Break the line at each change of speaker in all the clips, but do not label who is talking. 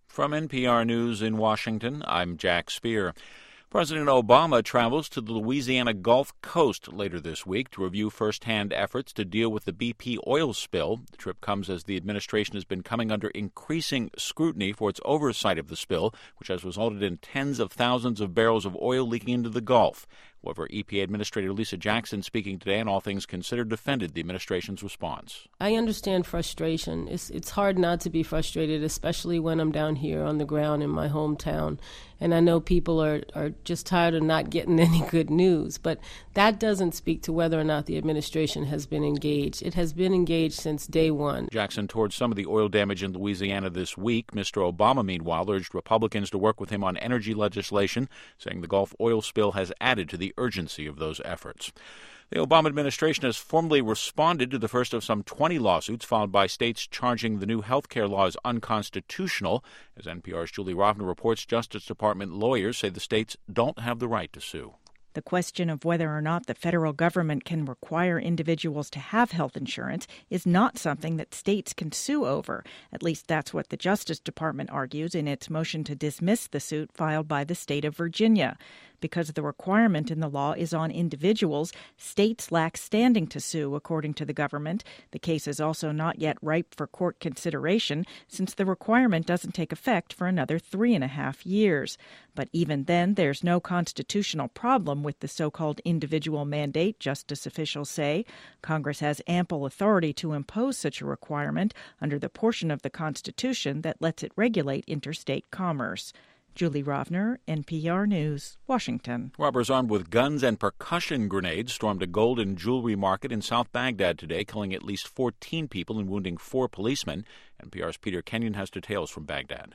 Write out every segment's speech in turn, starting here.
From NPR News in Washington, I'm Jack Speer. President Obama travels to the Louisiana Gulf Coast later this week to review firsthand efforts to deal with the BP oil spill. The trip comes as the administration has been coming under increasing scrutiny for its oversight of the spill, which has resulted in tens of thousands of barrels of oil leaking into the Gulf. However, EPA Administrator Lisa Jackson, speaking today on All Things Considered, defended the administration's response.
I understand frustration. It's hard not to be frustrated, especially when I'm down here on the ground in my hometown. And I know people are just tired of not getting any good news. But that doesn't speak to whether or not the administration has been engaged. It has been engaged since day one.
Jackson toured some of the oil damage in Louisiana this week. Mr. Obama, meanwhile, urged Republicans to work with him on energy legislation, saying the Gulf oil spill has added to the urgency of those efforts. The Obama administration has formally responded to the first of some 20 lawsuits filed by states charging the new health care law as unconstitutional. As NPR's Julie Rovner reports, Justice Department lawyers say the states don't have the right to sue.
The question of whether or not the federal government can require individuals to have health insurance is not something that states can sue over. At least that's what the Justice Department argues in its motion to dismiss the suit filed by the state of Virginia. Because the requirement in the law is on individuals, states lack standing to sue, according to the government. The case is also not yet ripe for court consideration, since the requirement doesn't take effect for another 3.5 years. But even then, there's no constitutional problem with the so-called individual mandate, justice officials say. Congress has ample authority to impose such a requirement under the portion of the Constitution that lets it regulate interstate commerce. Julie Rovner, NPR News, Washington.
Robbers armed with guns and percussion grenades stormed a gold and jewelry market in South Baghdad today, killing at least 14 people and wounding 4 policemen. NPR's Peter Kenyon has details from Baghdad.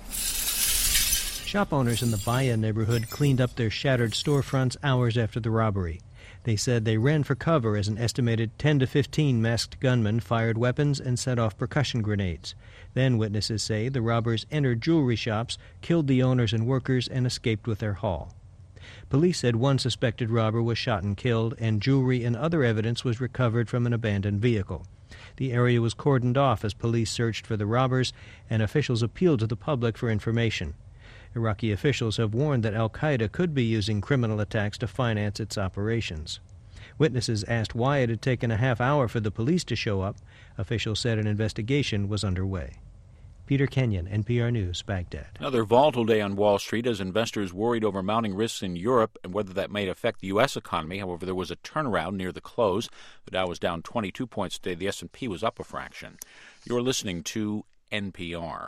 Shop owners in the Baya neighborhood cleaned up their shattered storefronts hours after the robbery. They said they ran for cover as an estimated 10 to 15 masked gunmen fired weapons and set off percussion grenades. Then witnesses say the robbers entered jewelry shops, killed the owners and workers, and escaped with their haul. Police said one suspected robber was shot and killed, and jewelry and other evidence was recovered from an abandoned vehicle. The area was cordoned off as police searched for the robbers, and officials appealed to the public for information. Iraqi officials have warned that al-Qaeda could be using criminal attacks to finance its operations. Witnesses asked why it had taken a half hour for the police to show up. Officials said an investigation was underway. Peter Kenyon, NPR News, Baghdad.
Another volatile day on Wall Street as investors worried over mounting risks in Europe and whether that may affect the U.S. economy. However, there was a turnaround near the close. The Dow was down 22 points today. The S&P was up a fraction. You're listening to NPR.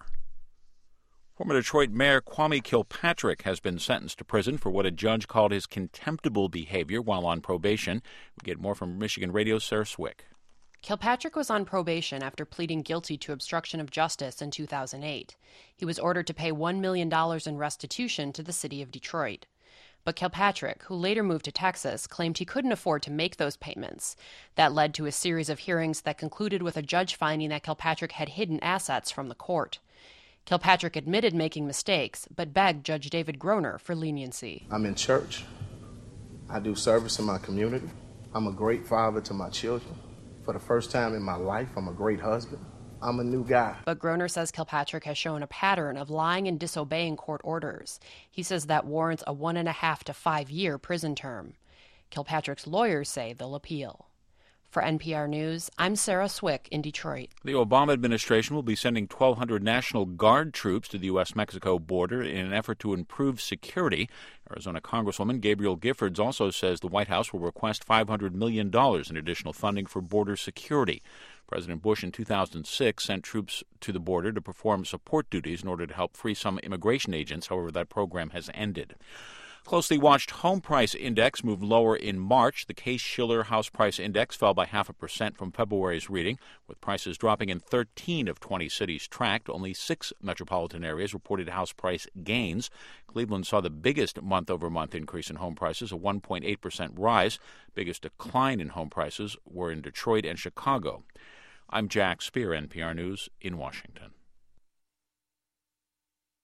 Former Detroit Mayor Kwame Kilpatrick has been sentenced to prison for what a judge called his contemptible behavior while on probation. We get more from Michigan Radio's Sarah Swick.
Kilpatrick was on probation after pleading guilty to obstruction of justice in 2008. He was ordered to pay $1 million in restitution to the city of Detroit. But Kilpatrick, who later moved to Texas, claimed he couldn't afford to make those payments. That led to a series of hearings that concluded with a judge finding that Kilpatrick had hidden assets from the court. Kilpatrick admitted making mistakes, but begged Judge David Groner for leniency.
I'm in church. I do service in my community. I'm a great father to my children. For the first time in my life, I'm a great husband. I'm a new guy.
But Groner says Kilpatrick has shown a pattern of lying and disobeying court orders. He says that warrants a 1.5 to 5 year prison term. Kilpatrick's lawyers say they'll appeal. For NPR News, I'm Sarah Swick in Detroit.
The Obama administration will be sending 1,200 National Guard troops to the U.S.-Mexico border in an effort to improve security. Arizona Congresswoman Gabrielle Giffords also says the White House will request $500 million in additional funding for border security. President Bush in 2006 sent troops to the border to perform support duties in order to help free some immigration agents. However, that program has ended. Closely watched home price index moved lower in March. The Case-Shiller House Price Index fell by 0.5% from February's reading, with prices dropping in 13 of 20 cities tracked. Only 6 metropolitan areas reported house price gains. Cleveland saw the biggest month-over-month increase in home prices, a 1.8% rise. Biggest decline in home prices were in Detroit and Chicago. I'm Jack Speer, NPR News in Washington.